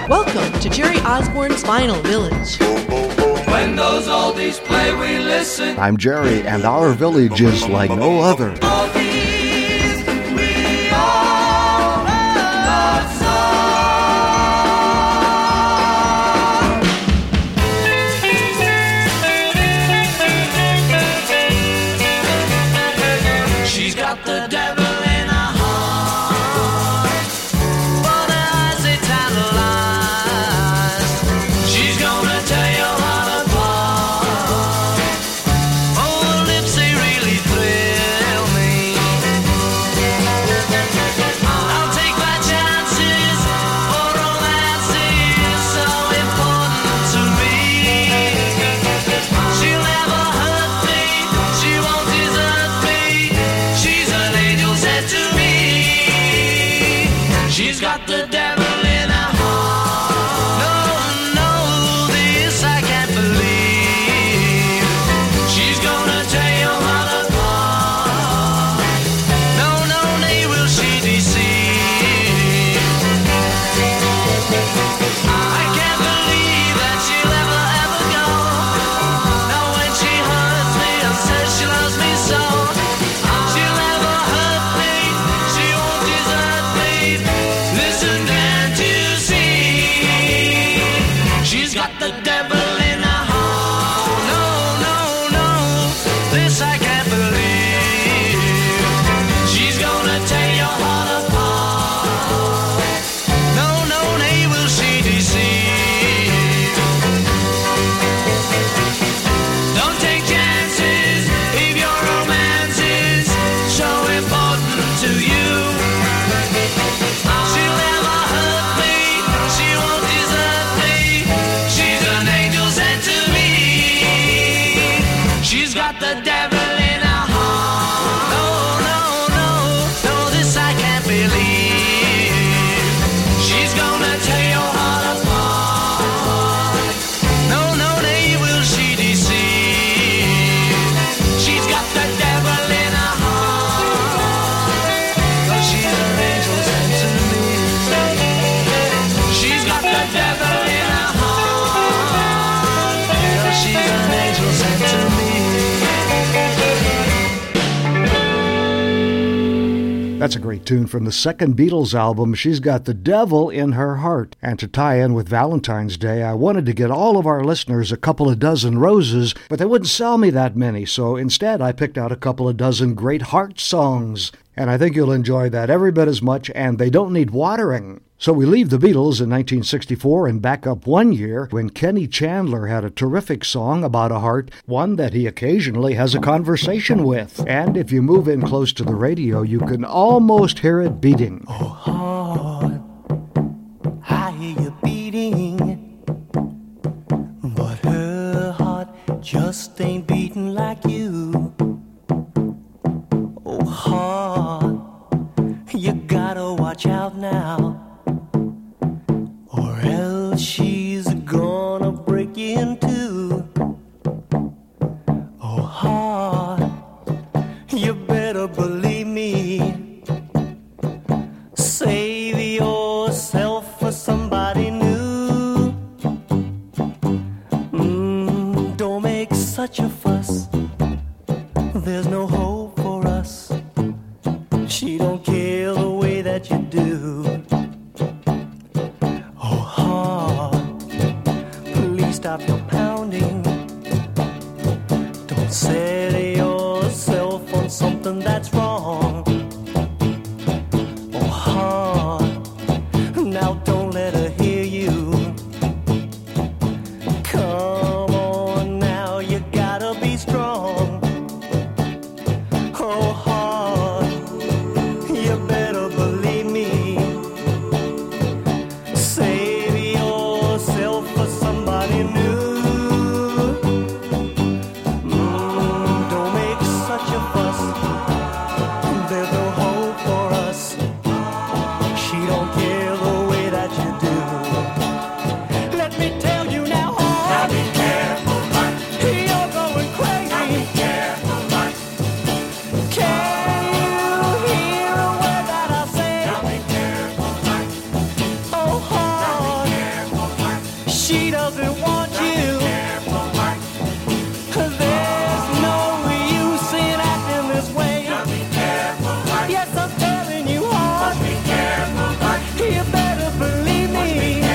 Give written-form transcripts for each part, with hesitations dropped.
Welcome to Jerry Osborne's Vinyl Village. When those oldies play, we listen. I'm Jerry, and our village is like no other. Oldies, we all love song. She's got the devil in her heart, but her eyes they tantalize. She's gonna tell you all apart. Oh, her lips they really thrill me. I'll take my chances, for romance is so important to me. She'll never hurt me, she won't desert me. She's an angel sent to me. She's got the devil in her heart. No, no, this I can't believe. She's gonna tear your heart apart. No, no, nay, will she deceive. I can't believe that she'll ever, ever go. No, when she hurts me and says she loves me so. She'll never hurt me, she won't desert me. Listen, can't you see? She's got the devil in her heart. No, no, no, this I can't believe. She's gonna tear your heart apart. No, no, nay, will she deceive. Don't take chances if your romance is so important to you. She'll never hurt me, she won't desert me. She's an angel sent to me. She's got the devil in her heart. No, no, no, no, this I can't believe. She's gonna tear your heart apart. No, no, nay, will she deceive. She's got the devil in her heart. 'Cause she's an angel sent to me. She's got the devil in her heart. 'Cause she's an angel sent to me. That's a great tune from the second Beatles album, She's Got the Devil in Her Heart. And to tie in with Valentine's Day, I wanted to get all of our listeners a couple of dozen roses, but they wouldn't sell me that many, so instead I picked out a couple of dozen great heart songs. And I think you'll enjoy that every bit as much, and they don't need watering. So we leave the Beatles in 1964 and back up 1 year when Kenny Chandler had a terrific song about a heart, one that he occasionally has a conversation with. And if you move in close to the radio, you can almost hear it beating. Oh, heart, I hear you beating, but her heart just ain't beating like you. Oh, heart, you gotta watch out now, or else she's gonna break you in two. Oh, heart, you better believe me. Save yourself for somebody new. Don't make such a fuss. There's no hope for us. She don't care the way that you do. Oh, heart, she doesn't want you. There's no use in acting this way. Yes, I'm telling you, heart. You better believe me.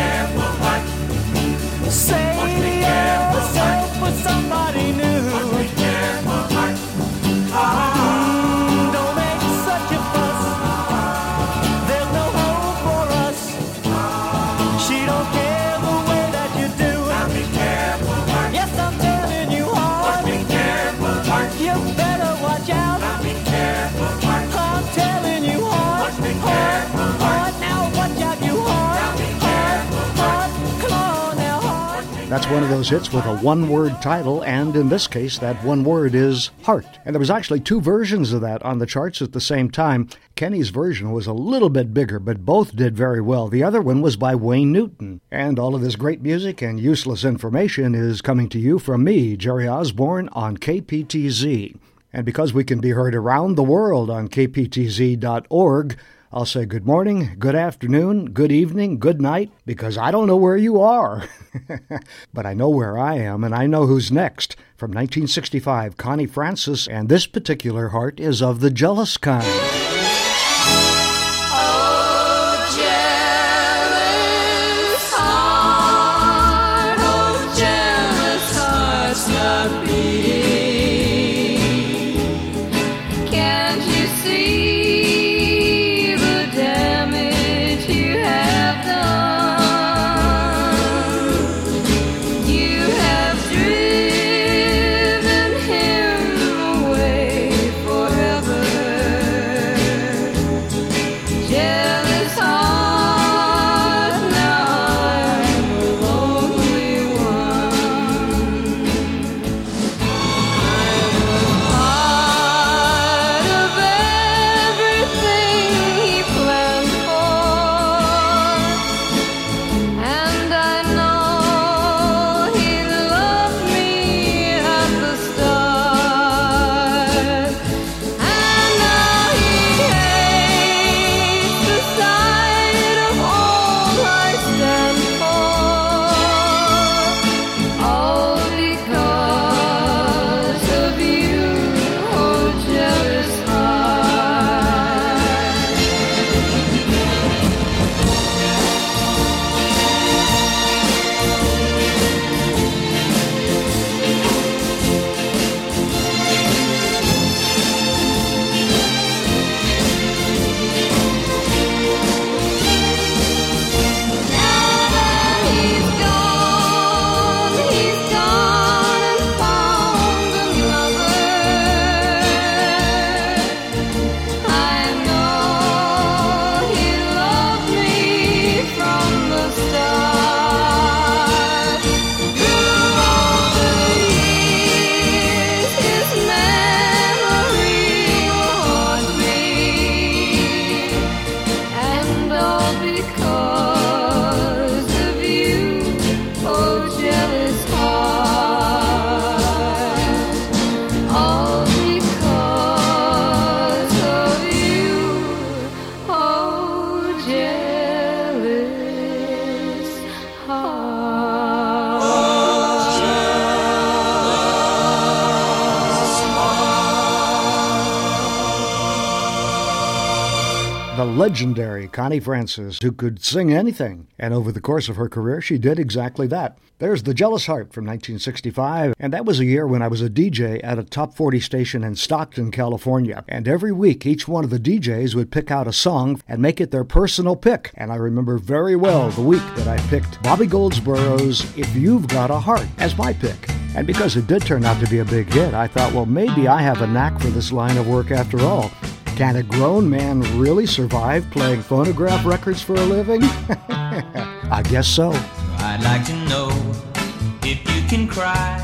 Save yourself for somebody new. Don't make such a fuss. There's no hope for us. She don't care the way that you do. Yes, I'm telling you, heart. You better watch out. I'm telling you, heart, heart. Now watch out, you heart. Come on now, heart. That's one of those hits with a one-word title, and in this case, that one word is heart. And there was actually two versions of that on the charts at the same time. Kenny's version was a little bit bigger, but both did very well. The other one was by Wayne Newton. And all of this great music and useless information is coming to you from me, Jerry Osborne, on KPTZ. And because we can be heard around the world on kptz.org, I'll say good morning, good afternoon, good evening, good night, because I don't know where you are. But I know where I am, and I know who's next. From 1965, Connie Francis, and this particular heart is of the jealous kind. The legendary Connie Francis, who could sing anything. And over the course of her career, she did exactly that. There's The Jealous Heart from 1965, and that was a year when I was a DJ at a top 40 station in Stockton, California. And every week, each one of the DJs would pick out a song and make it their personal pick. And I remember very well the week that I picked Bobby Goldsboro's If You've Got a Heart as my pick. And because it did turn out to be a big hit, I thought, well, maybe I have a knack for this line of work after all. Can a grown man really survive playing phonograph records for a living? I guess so. I'd like to know if you can cry.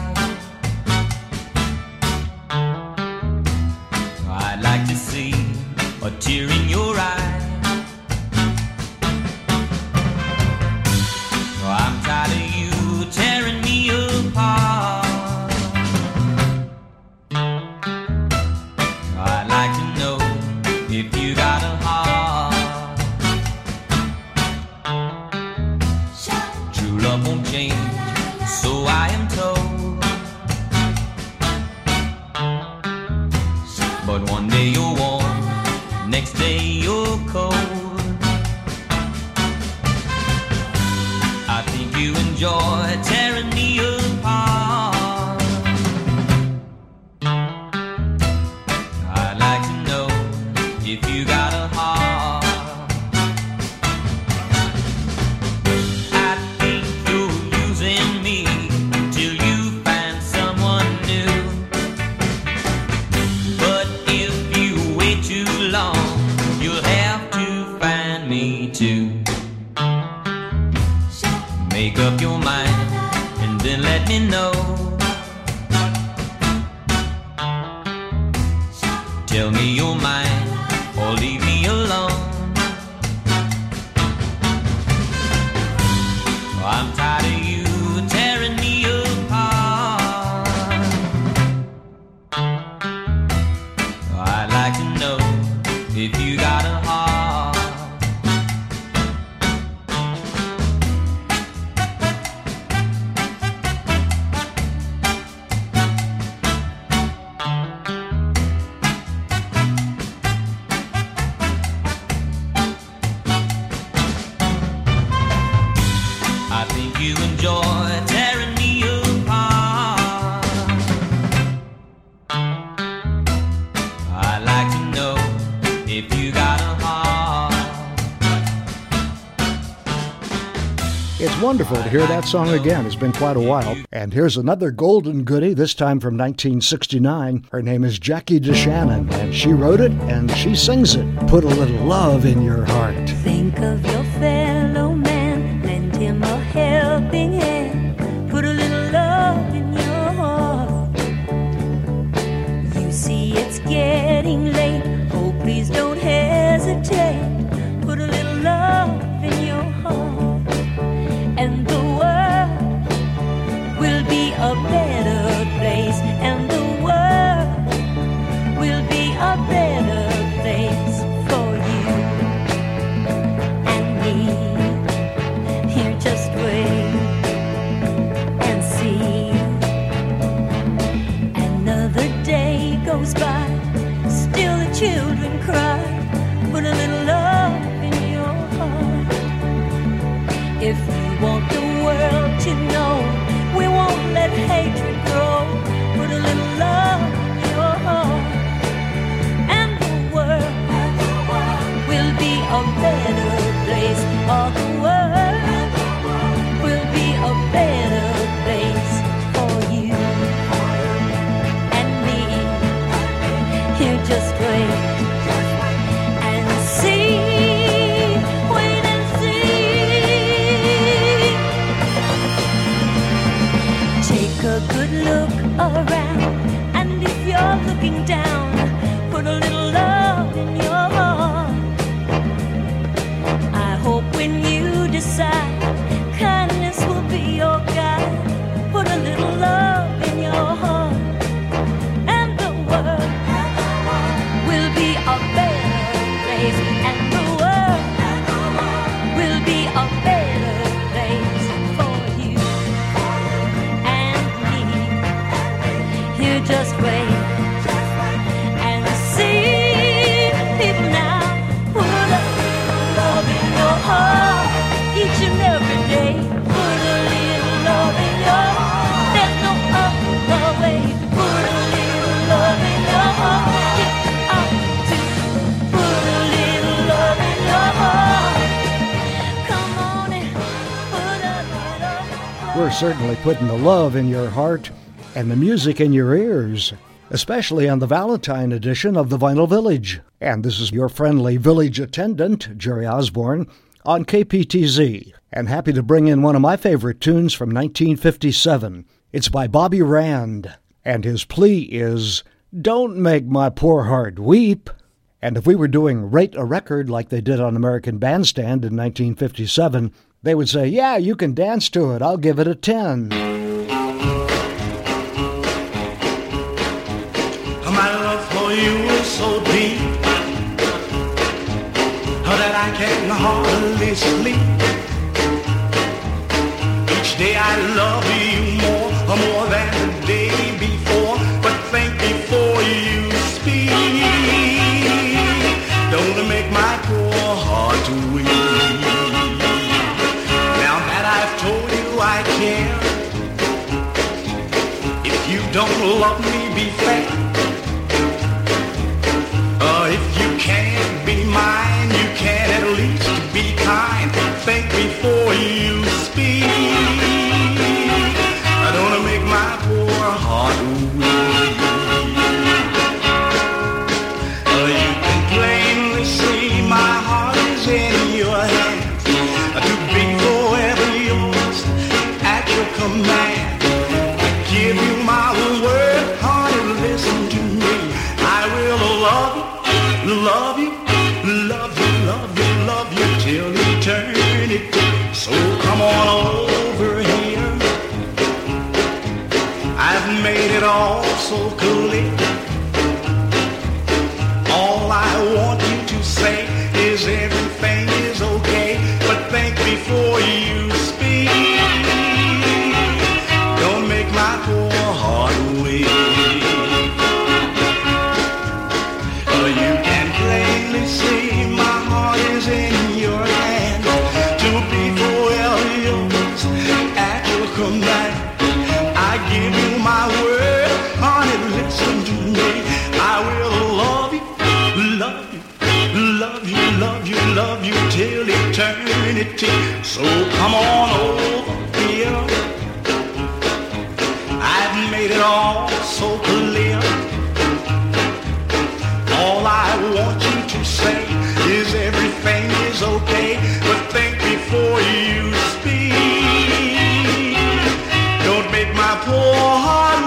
I'd like to see a tear in your eye. I'm tired of you tearing me apart. I'd like to know if you got a heart. True love won't change enjoy tearing me apart. I'd like to know if you got a heart. I think you're losing me till you find someone new. But if you wait too long, you'll have to find me too. Make up your mind and then let me know. Tell me you're mine or leave me alone. I'm tired of you tearing me apart. I'd like to know if you got a heart. I think you enjoy tearing me apart. I'd like to know if you got a heart. It's wonderful to hear that song again. It's been quite a while. And here's another golden goodie, this time from 1969. Her name is Jackie DeShannon, and she wrote it and she sings it. Put a little love in your heart. Think of your fellow man, lend him a helping hand. Put a little love in your heart. You see it's getting late, oh please don't hesitate. Put a little love in your heart, and the world will be a better place, and the world will be a better place for you and me. Here, just wait and see. Another day goes by, still the children cry. Put a little love in your heart. If you want the world to know, we won't let hatred grow. Put a little love in your heart, and the world will be a better place. All the world will be a better place for you and me. Here, just wait and see. Wait and see. Take a good look around, and if you're looking down, put a little love in your heart. I hope when you decide, kindness will be your guide. Put a little love in your heart, and the world will be a better place, and the world will be a better place for you and me. Here, just wait and see. People now, put a little love in your heart each and every day. Put a little love in your heart. There's no other way. Put a little love in your heart. Get out to put a little love in your heart. Come on and put a little. We're certainly putting the love in your heart and the music in your ears, especially on the Valentine edition of the Vinyl Village. And this is your friendly village attendant, Jerry Osborne, on KPTZ, and happy to bring in one of my favorite tunes from 1957. It's by Bobby Rand, and his plea is, "Don't make my poor heart weep." And if we were doing Rate a Record like they did on American Bandstand in 1957, they would say, "Yeah, you can dance to it. I'll give it a 10. My love for you is so deep that I can hardly sleep. Each day I love you more than the day before. But think before you speak. Don't make my poor heart weep. Now that I've told you I love me, be fair. If you can't be mine, you can at least be kind. Think before you speak. I don't wanna make my poor heart weak. You can plainly see my heart is in your hands, to be forever yours at your command. I give you my word, honey, listen to me. I will love you, love you, love you, love you, love you till eternity. So come on over here. I've made it all so clear. All I want you to say is everything is okay, but think before you speak. Don't make my poor heart weak. You can plainly see my heart is in your hand, to be forever yours at your command. I give you my word, honey, listen to me. I will love you, love you, love you, love you, love you till eternity. So come on over here. I've made it all so clear. All I want you to say is everything is okay, but think before you speak. Don't make my poor heart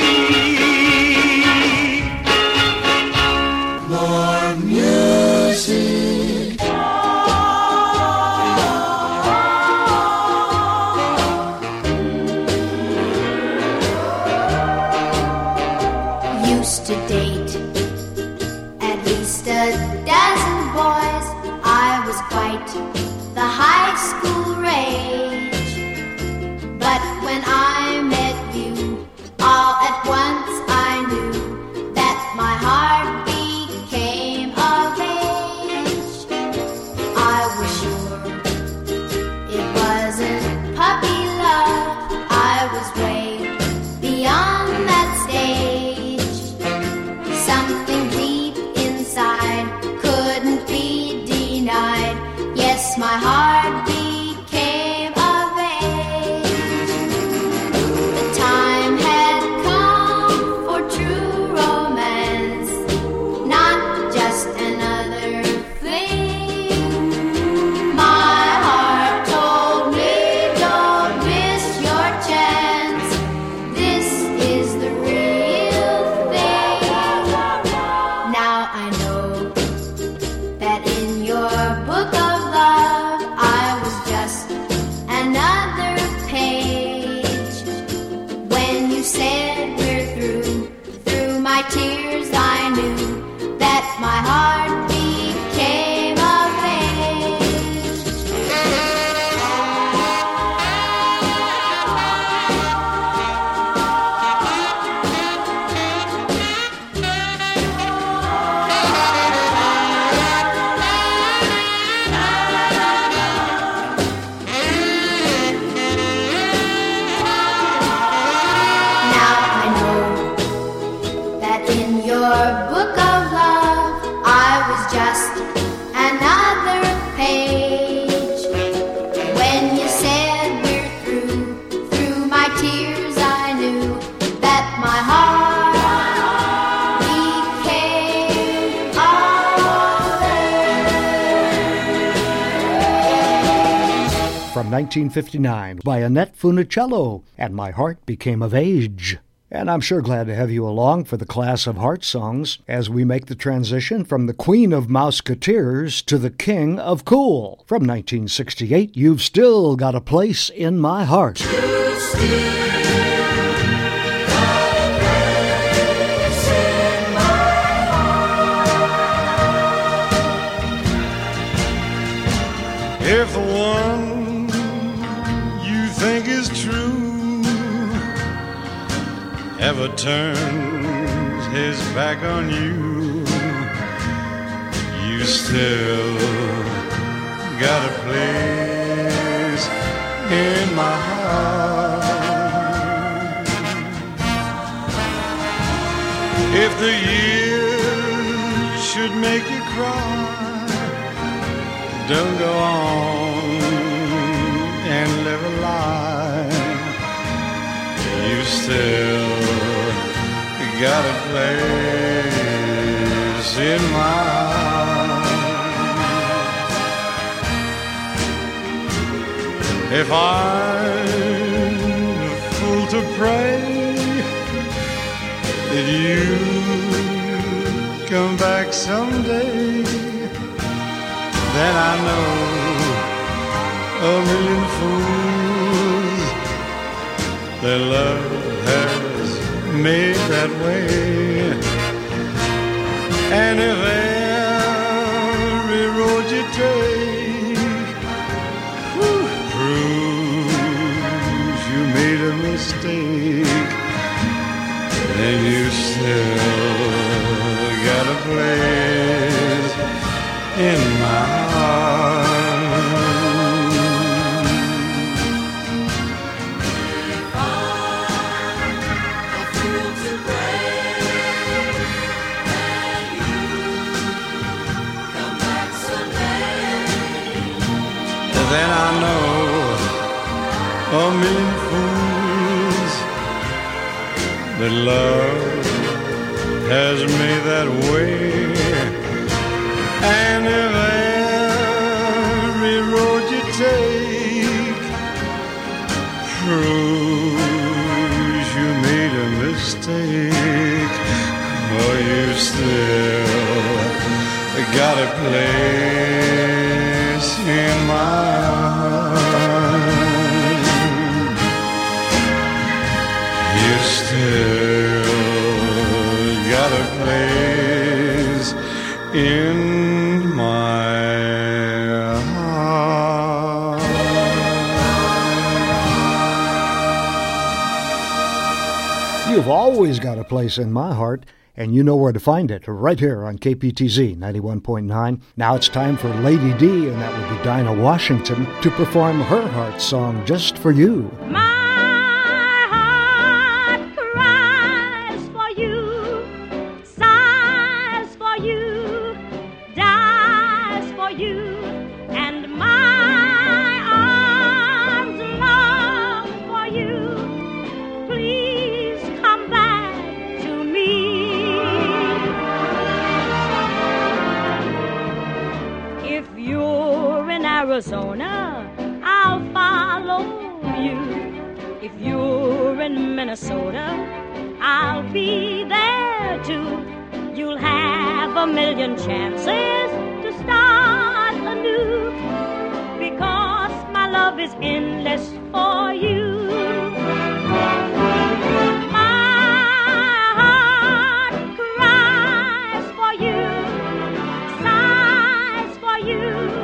weak. More music. Used to date at least a dozen boys. I was quite the high school rage. But when I met you, all at once I knew that my heart became of age. I was sure it wasn't puppy love. I was way beyond that stage. Something deep inside couldn't be denied. Yes, my heart became of age. The time had come for true romance, not just another fling. My heart told me, don't miss your chance. This is the real thing. Now I know that in your book of love I was just another page. When you said we're through my tears I knew that my heart became of age. Now I know that in your book of love I was just another page. When you said we're through my tears I knew that my heart became of age. From 1959 by Annette Funicello, and My Heart Became of Age. And I'm sure glad to have you along for the class of heart songs as we make the transition from the Queen of Mouseketeers to the King of Cool. From 1968, You've Still Got a Place in My Heart. If the one you think is true ever turns his back on you, you still got a place in my heart. If the years should make you cry, don't go on and live a lie. You still got a place in my heart. If I'm a fool to pray that you come back someday, then I know a million fools that love has made that way. And if every road you take proves you made a mistake, then you still got a place in my heart. If I'm a fool to pray that you come back someday, then I know a million fools that love has made that way. And if every road you take proves you made a mistake, oh, you still got a place in my heart. You still got a place in my heart. You've always got a place in my heart, and you know where to find it, right here on KPTZ 91.9. Now it's time for Lady D, and that would be Dinah Washington, to perform her heart song, Just for You. My heart cries for you, sighs for you, dies for you, and my arms long for you. Please come back to me. If you're in Arizona, I'll follow you. If you're in Minnesota, I'll be there too. You'll have a million chances to start anew, because my love is endless for you. My heart cries for you, sighs for you,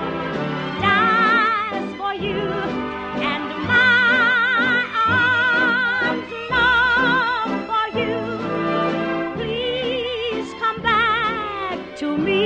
dies for you, and my arms long for you. Please come back to me.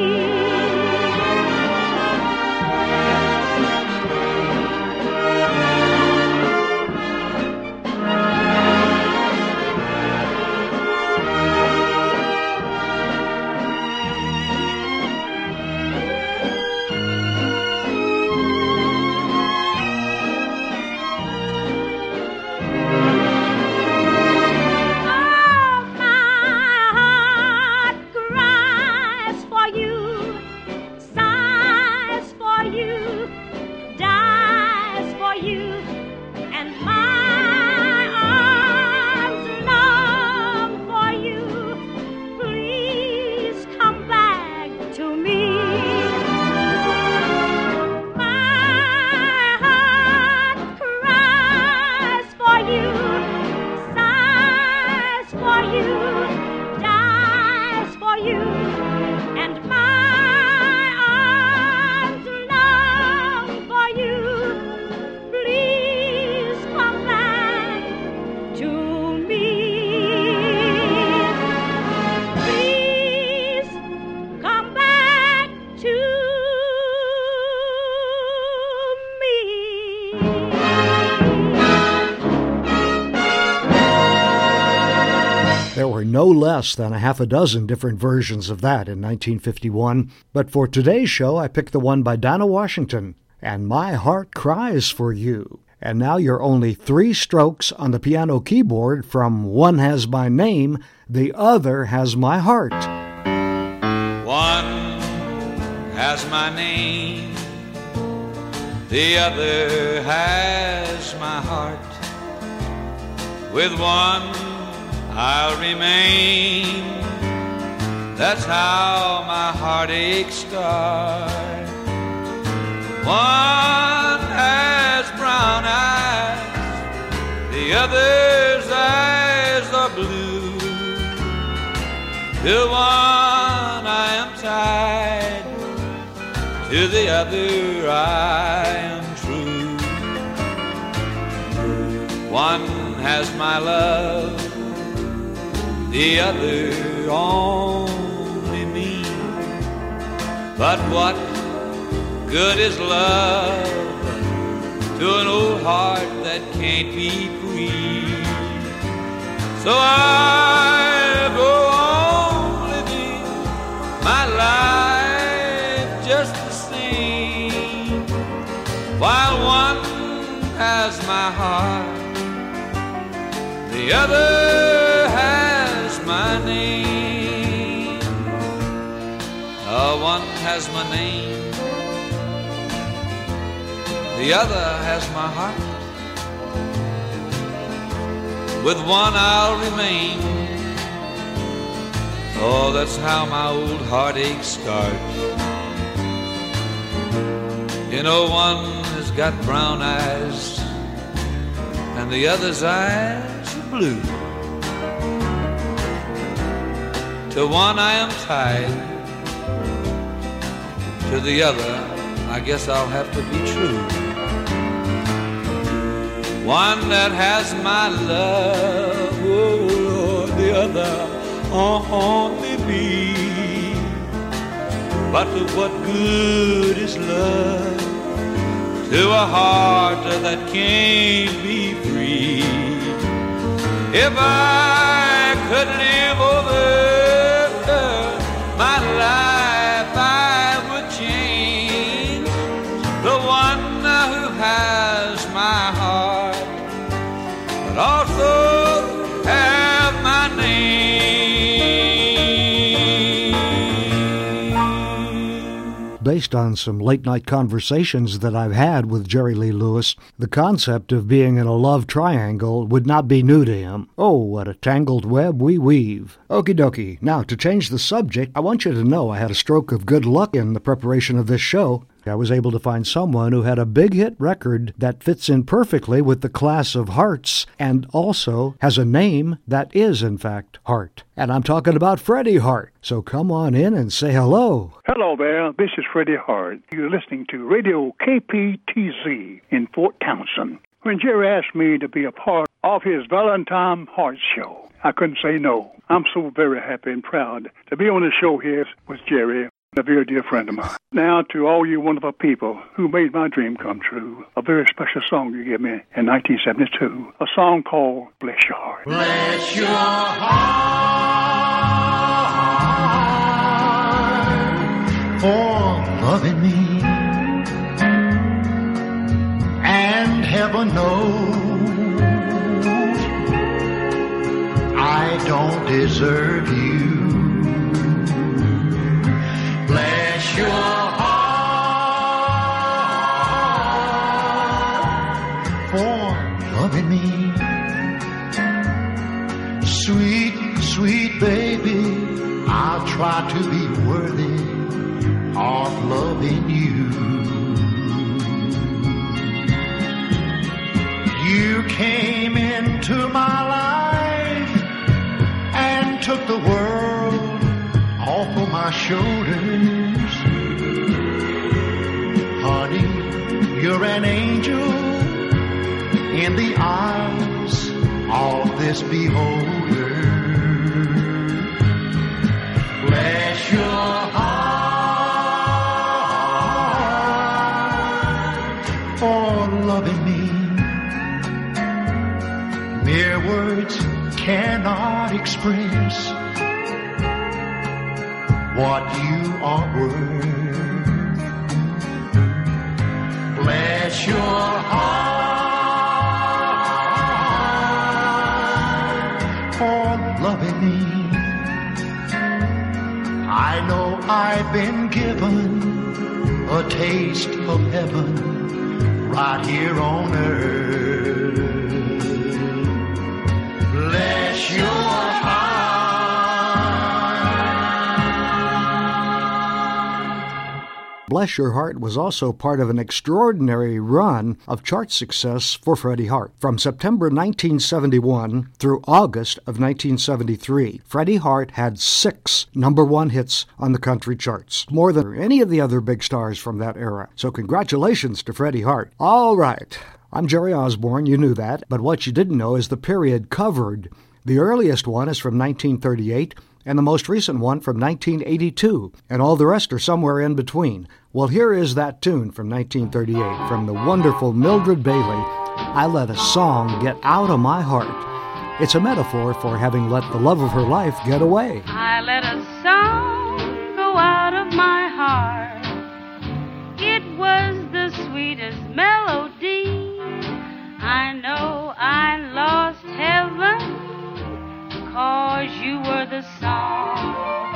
no less than a half a dozen different versions of that in 1951. But for today's show, I picked the one by Dinah Washington, And My Heart Cries for You. And now you're only 3 strokes on the piano keyboard from One Has My Name, the Other Has My Heart. One has my name, the other has my heart. With one I'll remain, that's how my heartaches start. One has brown eyes, the other's eyes are blue. To one I am tied, to the other I am true. One has my love, the other only me. But what good is love to an old heart that can't be free? So I go on living my life just the same, while one has my heart, the other has my name. One has my name, the other has my heart. With one I'll remain. Oh, that's how my old heartaches start. You know, one has got brown eyes and the other's eyes are blue. To one I am tied, to the other I guess I'll have to be true. One that has my love, oh Lord, the other only me. But what good is love to a heart that can't be free? If I could live over my life, I would change the one who has my heart, but also have my name. Based on some late-night conversations that I've had with Jerry Lee Lewis, the concept of being in a love triangle would not be new to him. Oh, what a tangled web we weave. Okie dokie. Now, to change the subject, I want you to know I had a stroke of good luck in the preparation of this show. I was able to find someone who had a big hit record that fits in perfectly with the class of Hearts and also has a name that is, in fact, Hart. And I'm talking about Freddie Hart. So come on in and say hello. Hello there, this is Freddie Hart. You're listening to Radio KPTZ in Fort Townsend. When Jerry asked me to be a part of his Valentine Hart show, I couldn't say no. I'm so very happy and proud to be on the show here with Jerry, a very dear friend of mine. Now, to all you wonderful people who made my dream come true, a very special song you gave me in 1972, a song called Bless Your Heart. Bless your heart for loving me, and heaven knows I don't deserve you. Bless your heart for loving me. Sweet, sweet baby, I'll try to be worthy of loving you. You came into my life and took the world off of my shoulders. Honey, you're an angel in the eyes of this beholder. Bless your heart for loving me. Mere words cannot express what you are worth. Bless your heart for loving me. I know I've been given a taste of heaven right here on earth. Bless your heart. Bless Your Heart was also part of an extraordinary run of chart success for Freddie Hart. From September 1971 through August of 1973, Freddie Hart had 6 #1 hits on the country charts, more than any of the other big stars from that era. So congratulations to Freddie Hart. All right, I'm Jerry Osborne, you knew that, but what you didn't know is the period covered. The earliest one is from 1938, and the most recent one from 1982, and all the rest are somewhere in between. Well, here is that tune from 1938 from the wonderful Mildred Bailey, I Let a Song Get Out of My Heart. It's a metaphor for having let the love of her life get away. I let a song go out of my heart. It was the sweetest melody. I know I lost heaven 'cause you were the song.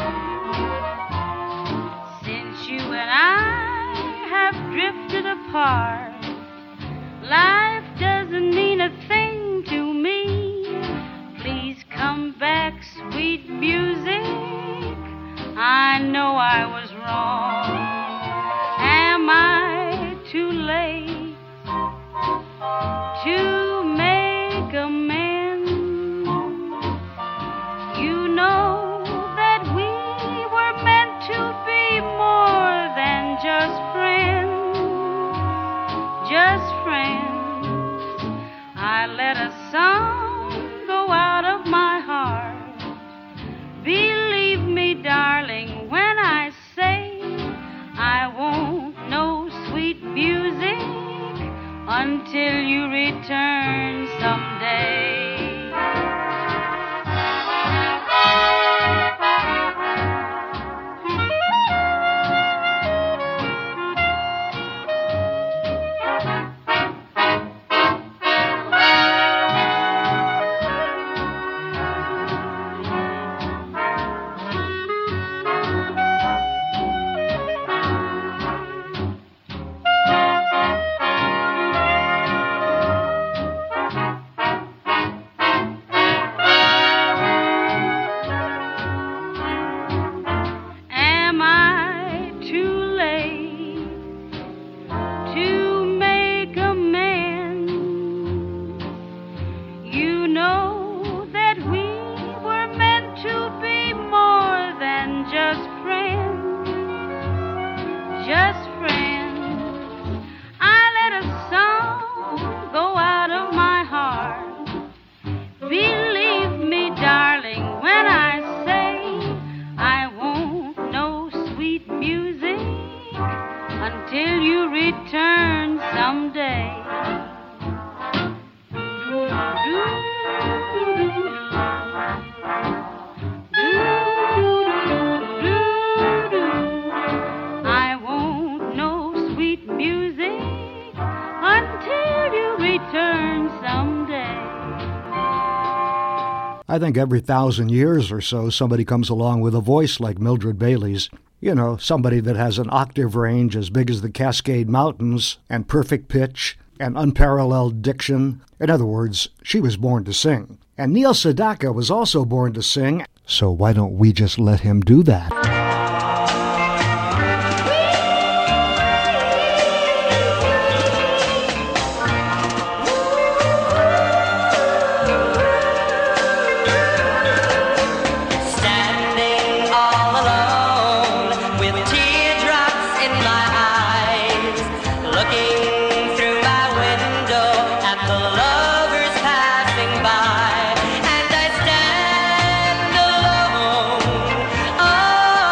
Since you and I have drifted apart, life doesn't mean a thing to me. Please come back, sweet music. I know I was wrong. Am I too late to make amends? You know that we were meant to be more than just friends, just friends. I let a song go out of my heart. Believe me, darling, when I say I won't know sweet music until you return someday. I think every 1,000 years or so, somebody comes along with a voice like Mildred Bailey's. You know, somebody that has an octave range as big as the Cascade Mountains and perfect pitch and unparalleled diction. In other words, she was born to sing. And Neil Sedaka was also born to sing, so why don't we just let him do that? Oh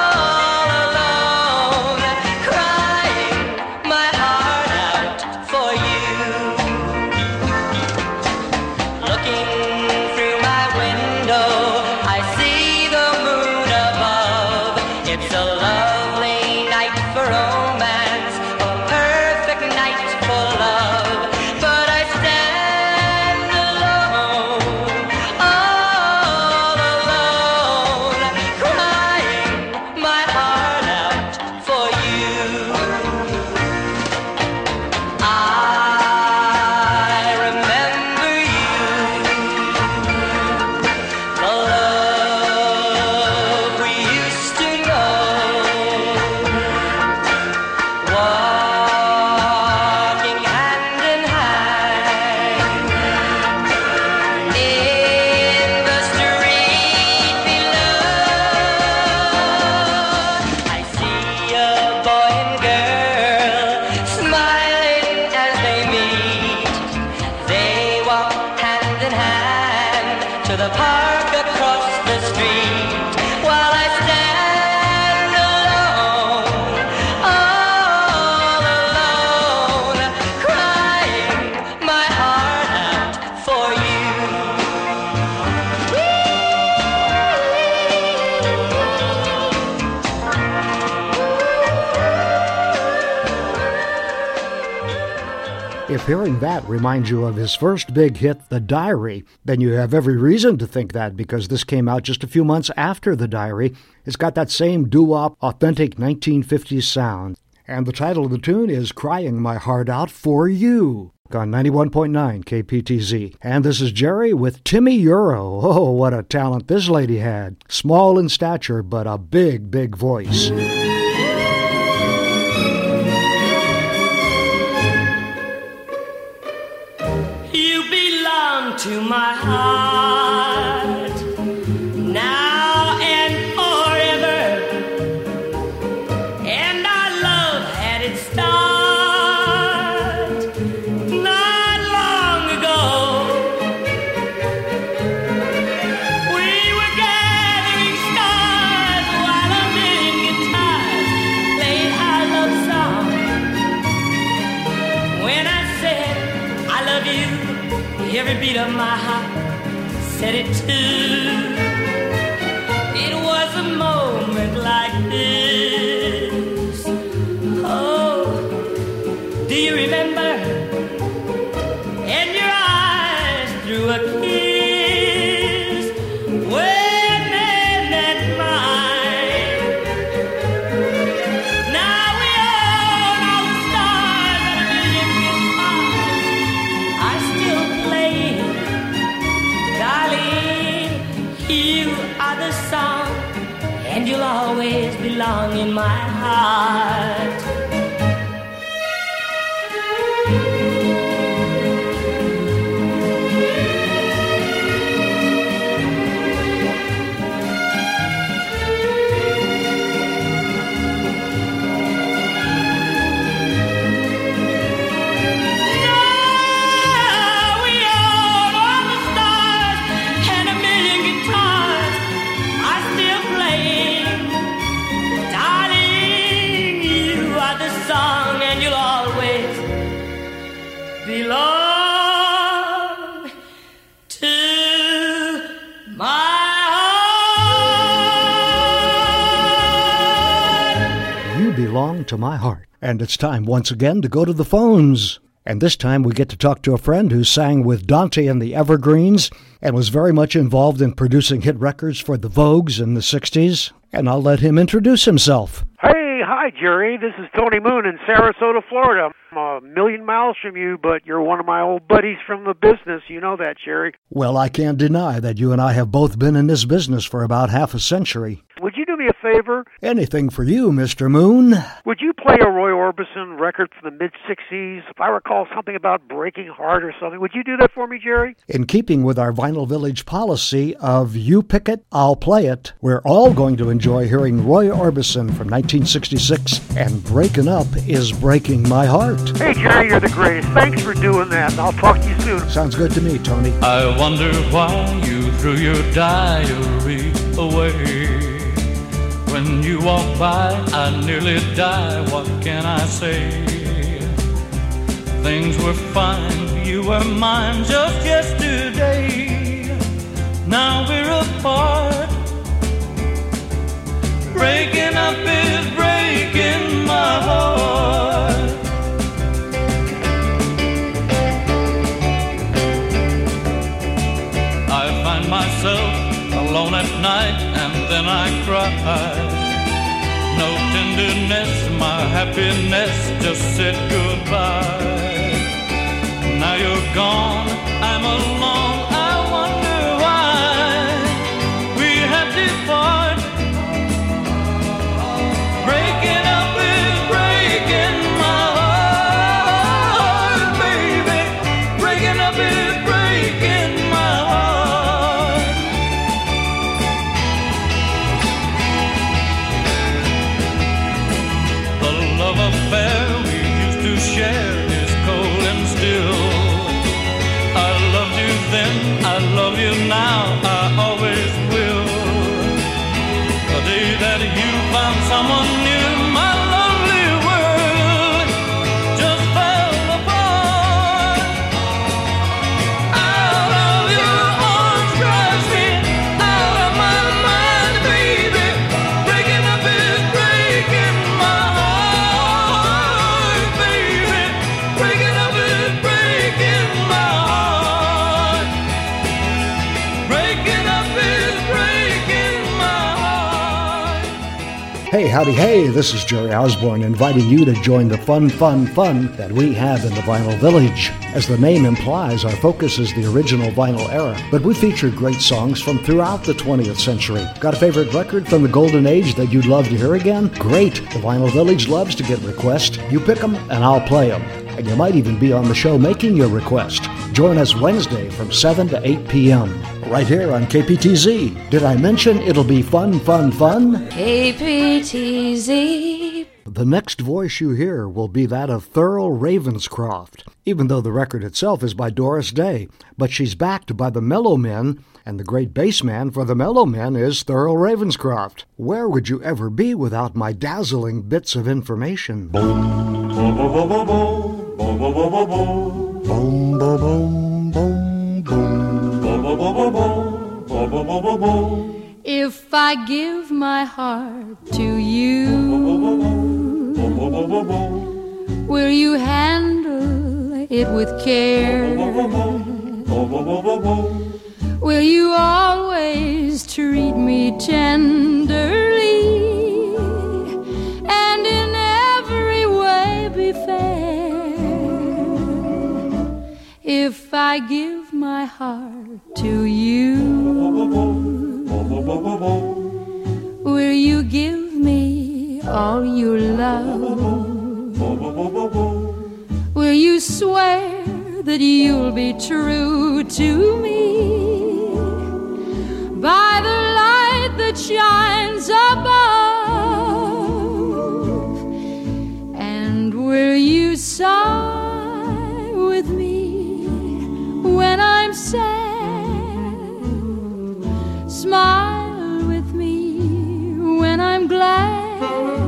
to the park across the street while I stand alone, all alone, crying my heart out for you. If hearing that reminds you of his first big hit, The Diary, then you have every reason to think that, because this came out just a few months after The Diary. It's got that same doo-wop, authentic 1950s sound. And the title of the tune is Crying My Heart Out for You on 91.9 KPTZ. And this is Jerry with Timmy Euro. Oh, what a talent this lady had. Small in stature, but a big, big voice. You belong to my heart now and forever, and our love had its start not long ago. We were gathering stars while a million guitars played our love song. When I said I love you, every beat of my heart said it too. It was a moment like this. Oh, do you remember? And your eyes threw a kiss when they met mine. Now we own all the stars and a million guitars are still playing. Darling, you are the song, and you'll always belong in my heart. Belong to my heart. You belong to my heart. And it's time once again to go to the phones. And this time we get to talk to a friend who sang with Dante and the Evergreens and was very much involved in producing hit records for the Vogues in the 60s. And I'll let him introduce himself. Hey, hi, Jerry. This is Tony Moon in Sarasota, Florida. I'm a million miles from you, but you're one of my old buddies from the business. You know that, Jerry. Well, I can't deny that you and I have both been in this business for about half a century. Would you do me a favor? Anything for you, Mr. Moon. Would you play a Roy Orbison record from the mid-60s? If I recall something about Breaking Heart or something, would you do that for me, Jerry? In keeping with our Vinyl Village policy of you pick it, I'll play it, we're all going to enjoy hearing Roy Orbison from 1966, and Breaking Up is Breaking My Heart. Hey, Jerry, you're the greatest. Thanks for doing that, and I'll talk to you soon. Sounds good to me, Tony. I wonder why you threw your diary away. When you walk by, I nearly die. What can I say? Things were fine, you were mine just yesterday. Now we're apart. Breaking up is breaking my heart. I find myself alone at night and then I cry. No tenderness, my happiness just said goodbye. Now you're gone, I'm alone, I wonder why we had to part. Breaking up is breaking my heart, baby. Breaking up is breaking my heart. The love affair we used to share is cold and still. I someone new, my lonely world just fell apart. Out of your arms drives me out of my mind, baby. Breaking up is breaking my heart, baby. Breaking up is breaking my heart. Breaking up is breaking my heart. Hey, howdy, hey, this is Jerry Osborne inviting you to join the fun that we have in the Vinyl Village. As the name implies, our focus is the original vinyl era, but we feature great songs from throughout the 20th century. Got a favorite record from the golden age that you'd love to hear again? Great! The Vinyl Village loves to get requests. You pick them and I'll play them. And you might even be on the show making your request. Join us Wednesday from 7 to 8 p.m. right here on KPTZ. Did I mention it'll be fun? KPTZ. The next voice you hear will be that of Thurl Ravenscroft, even though the record itself is by Doris Day. But she's backed by the Mellow Men, and the great bass man for the Mellow Men is Thurl Ravenscroft. Where would you ever be without my dazzling bits of information? Boom, boom, boom, boom, boom, boom, boom, boom, boom, boom, boom, boom, boom. If I give my heart to you, will you handle it with care? Will you always treat me tenderly and in every way be fair? If I give my heart to you, will you give me all your love? Will you swear that you'll be true to me by the light that shines above? And will you sigh with me when I'm sad? Smile with me when I'm glad,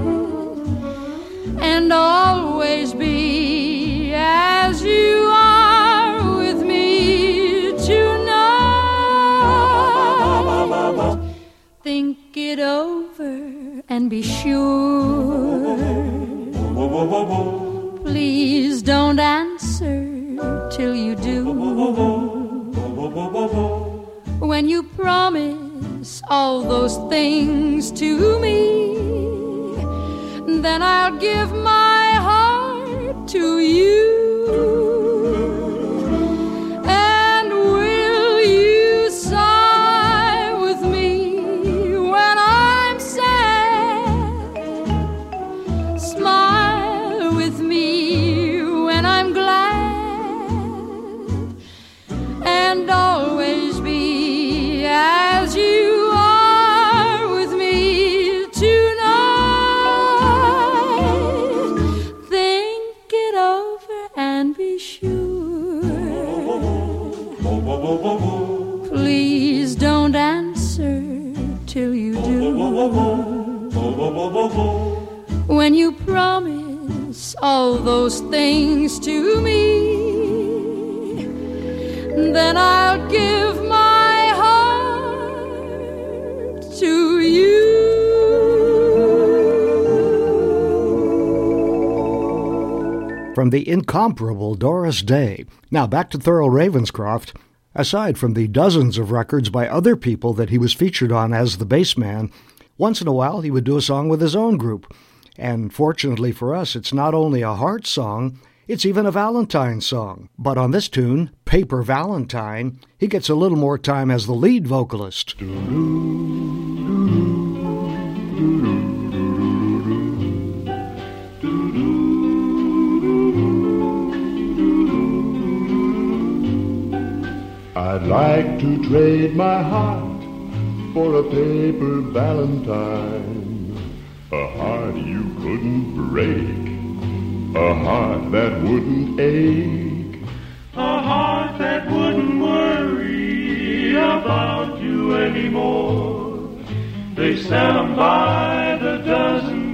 and always be as you are with me tonight. Think it over and be sure. Please don't answer till you do. When you promise all those things to me, then I'll give my heart to you. And will you sigh with me when I'm sad? Smile with me when I'm glad, and always be as you are with me tonight. Think it over and be sure. Please don't answer till you do. When you promise all those things to me, then I'll give my heart to you. From the incomparable Doris Day. Now back to Thurl Ravenscroft. Aside from the dozens of records by other people that he was featured on as the bass man, once in a while he would do a song with his own group. And fortunately for us, it's not only a heart song, it's even a Valentine song. But on this tune, Paper Valentine, he gets a little more time as the lead vocalist. I'd like to trade my heart for a paper valentine, a heart you couldn't break, a heart that wouldn't ache, a heart that wouldn't worry about you anymore. They sell 'em by the dozen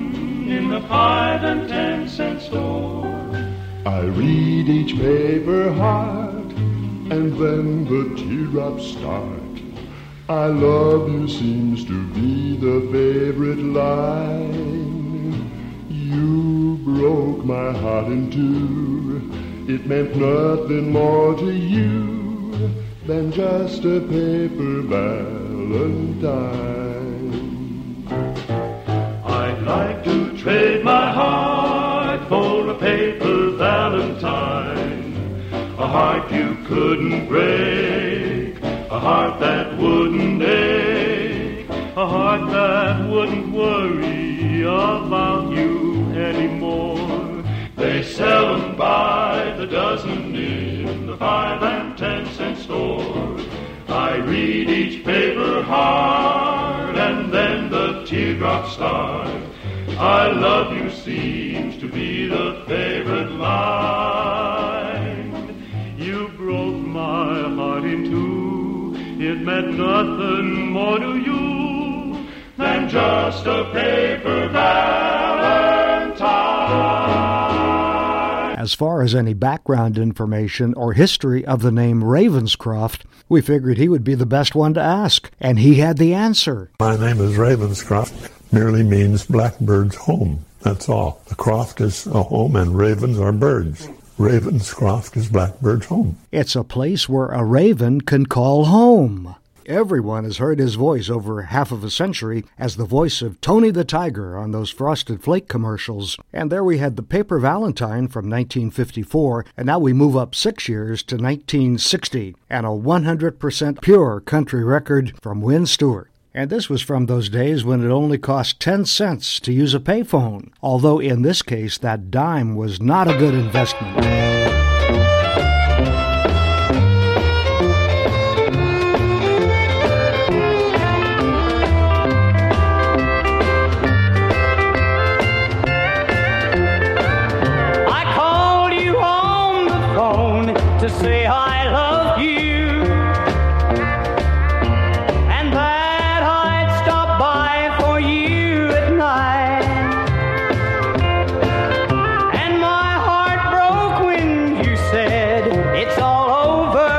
5-and-10-cent store. I read each paper hard, and then the teardrops start. I love you seems to be the favorite line. You broke my heart in two. It meant nothing more to you than just a paper valentine. I'd like to trade my heart for a paper valentine, a heart you couldn't break, a heart that wouldn't ache, a heart that wouldn't worry about you anymore. They sell them by the dozen in the 5-and-10-cent store. I read each paper hard, and then the teardrops start. I love you seems to be the favorite line. You broke my heart in two. It meant nothing more to you than just a paper valentine. As far as any background information or history of the name Ravenscroft, we figured he would be the best one to ask, and he had the answer. My name is Ravenscroft. Merely means blackbird's home. That's all. The croft is a home and ravens are birds. Ravenscroft is blackbird's home. It's a place where a raven can call home. Everyone has heard his voice over half of a century as the voice of Tony the Tiger on those Frosted Flake commercials. And there we had the Paper Valentine from 1954, and now we move up 6 years to 1960, and a 100% pure country record from Wynn Stewart. And this was from those days when it only cost 10 cents to use a payphone, although in this case that dime was not a good investment. I called you on the phone to say I love you, and that I'd stop by for you at night. And my heart broke when you said it's all over,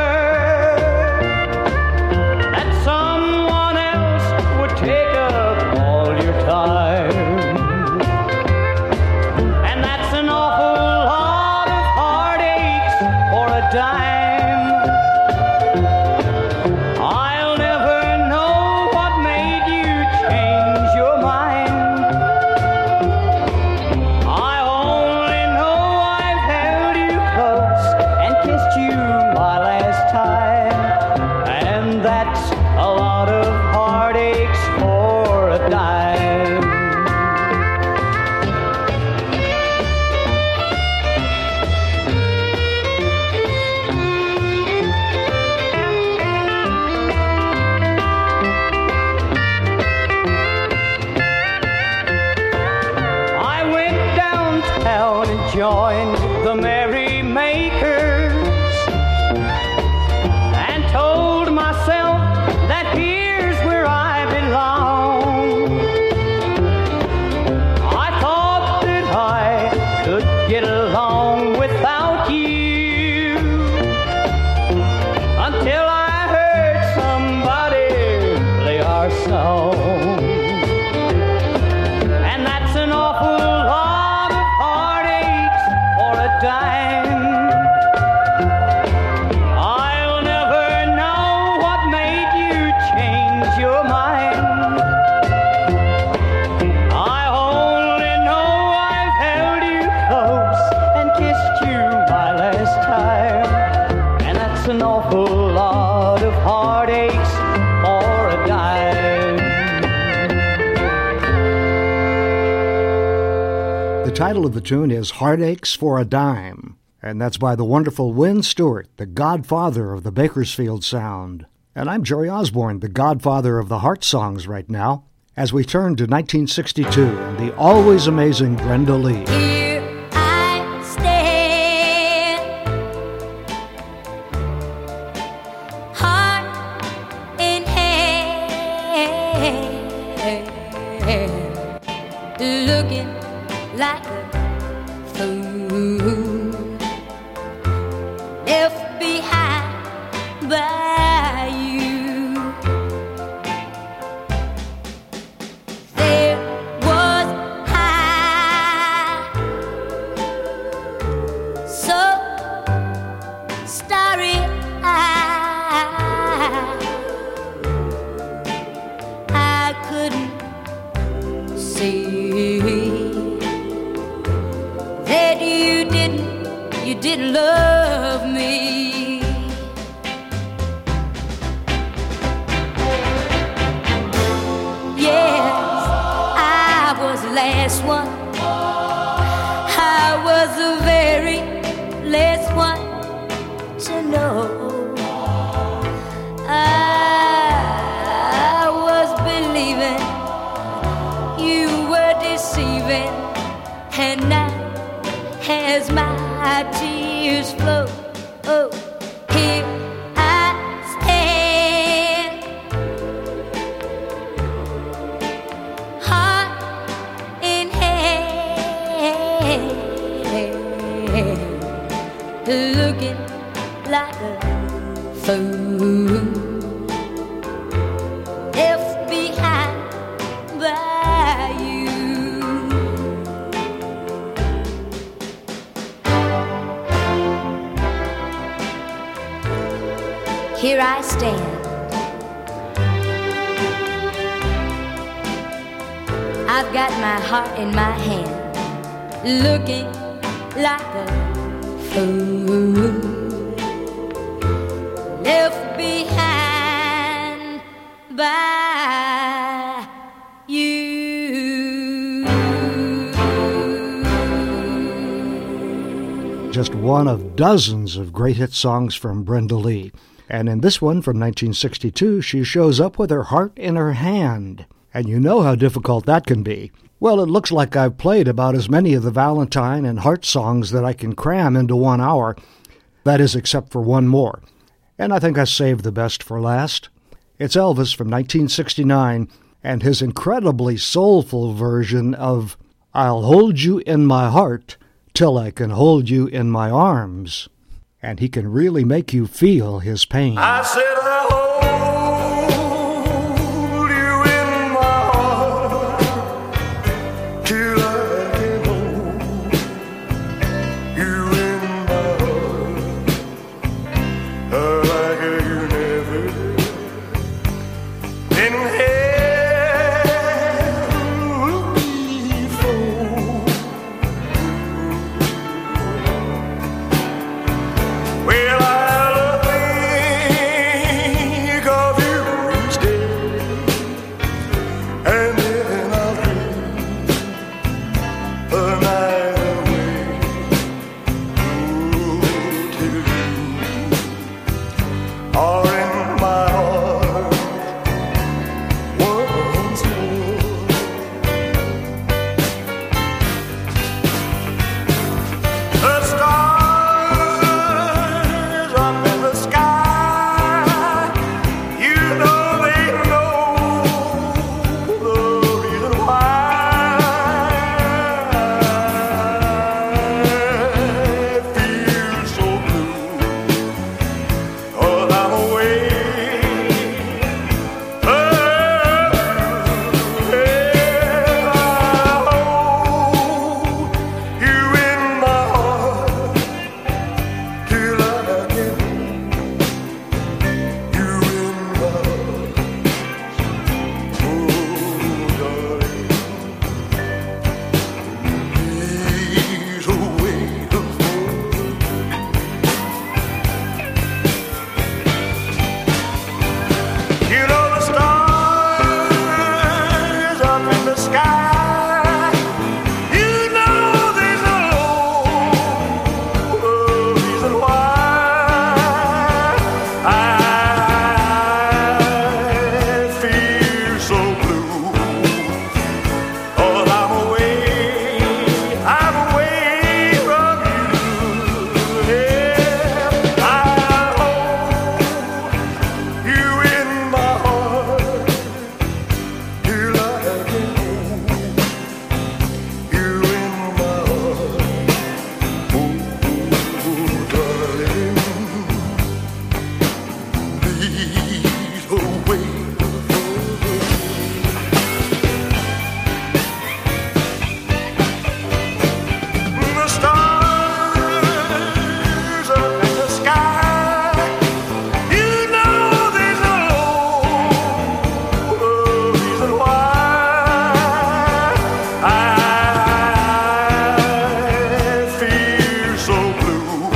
that someone else would take up all your time. And that's an awful lot of heartaches for a dime. I'll never know what made you change your mind. I only know I've held you close and kissed you my last time. And that's a lot of heartaches for a dime. I went downtown and joined the Merry Makers and told myself that here's where I belong. I thought that I could get along without you until I heard somebody play our song. And that's an awful lot of heartaches for a dime. I'll never know what made you change your mind. I only know I've held you close and kissed you my last time. And that's an awful lot of heartaches for a dime. The title of the tune is Heartaches for a Dime, and that's by the wonderful Wynn Stewart, the godfather of the Bakersfield sound. And I'm Jerry Osborne, the godfather of the heart songs right now, as we turn to 1962 and the always amazing Brenda Lee. Here I stand, heart in hand, looking like left behind by you. Here I stand, I've got my heart in my hand, looking like a fool, left behind by you. Just one of dozens of great hit songs from Brenda Lee. And in this one from 1962, she shows up with her heart in her hand. And you know how difficult that can be. Well, it looks like I've played about as many of the Valentine and heart songs that I can cram into 1 hour. That is, except for one more. And I think I saved the best for last. It's Elvis from 1969 and his incredibly soulful version of I'll Hold You in My Heart Till I Can Hold You in My Arms. And he can really make you feel his pain. I said I'll hold you in my heart till I can hold you in my heart like you never been held before. Well,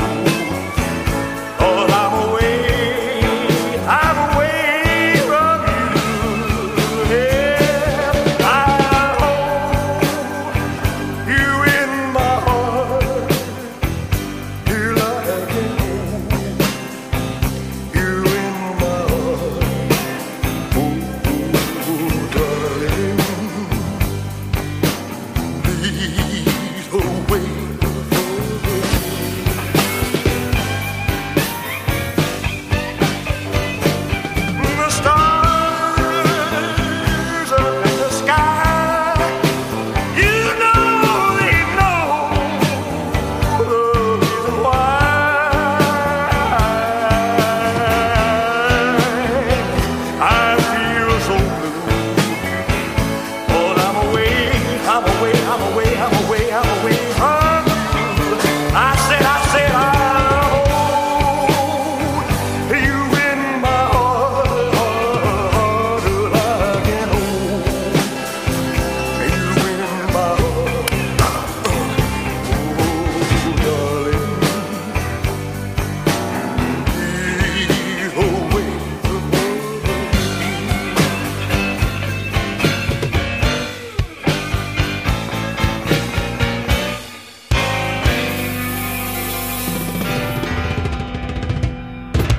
I'm away from you.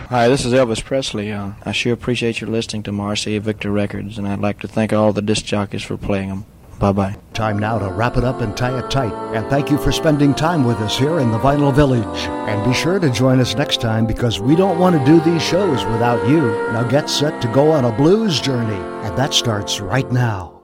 Hi, this is Elvis Presley. I sure appreciate your listening to Marcia Victor Records, and I'd like to thank all the disc jockeys for playing them. Bye-bye. Time now to wrap it up and tie it tight. And thank you for spending time with us here in the Vinyl Village. And be sure to join us next time, because we don't want to do these shows without you. Now get set to go on a blues journey, and that starts right now.